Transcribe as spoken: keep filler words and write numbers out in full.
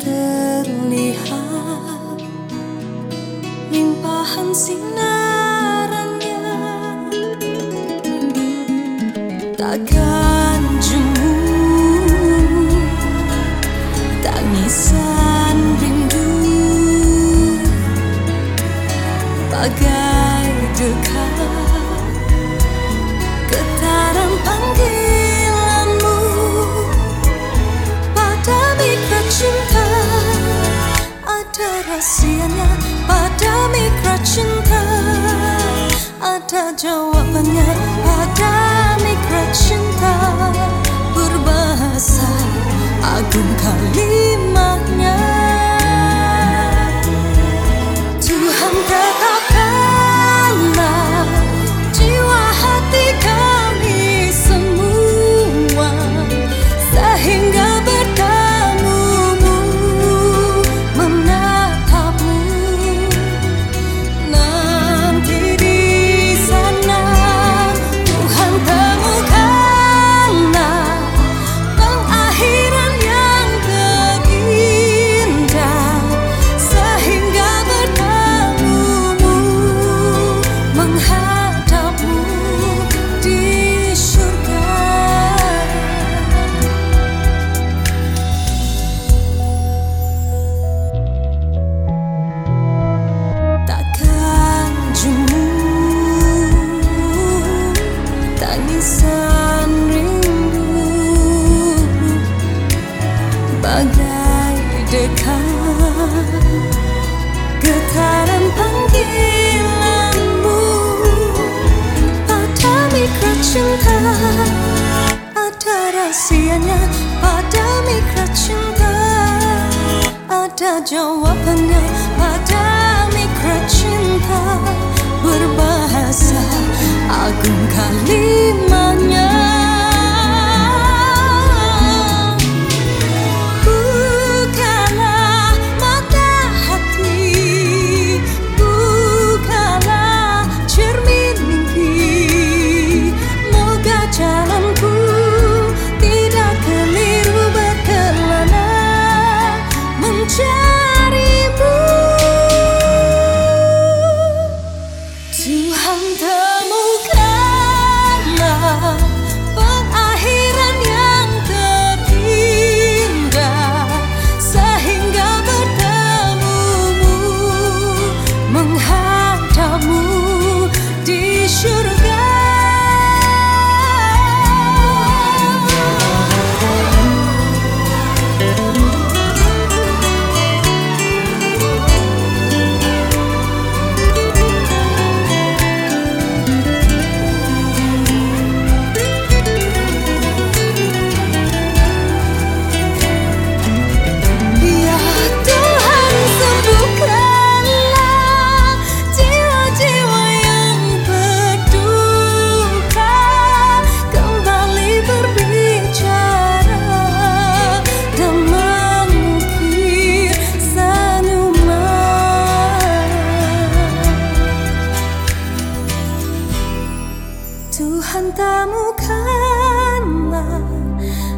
terlihat limpahan sinarannya, takkan jemu tangisan rindu, bagai dekat getaran panggilanmu pada mitra cinta. Ada rahasianya pada mitra cinta, ada jawabannya pada mitra cinta. Berbahasa agung kalimatnya, Tuhan tetapkanlah jiwa hati kami semua, sehingga bertemumu menatapmu nanti di sana. Tuhan temukanlah pengakhiran yang terindah, sehingga bertemumu menghadapmu di surga. Takkan jemu tangisan rindu, bagai dekat getaran panggilanmu pada mitra cinta. Ada rahasianya pada mitra cinta, ada jawabannya pada mitra cinta. Berbahasa agung kalimatnya, bukalah mata hati, bukalah cermin mimpi. Moga jalanku tidak keliru berkelana mencarimu. Tuhan temukanlah pengakhiran yang terindah, sehingga bertemumu menghadapmu di surga. Ya Tuhan, sembuhkanlah jiwa-jiwa yang berduka, kembali berbicara dan mengukir senyuman. Tuhan temukanlah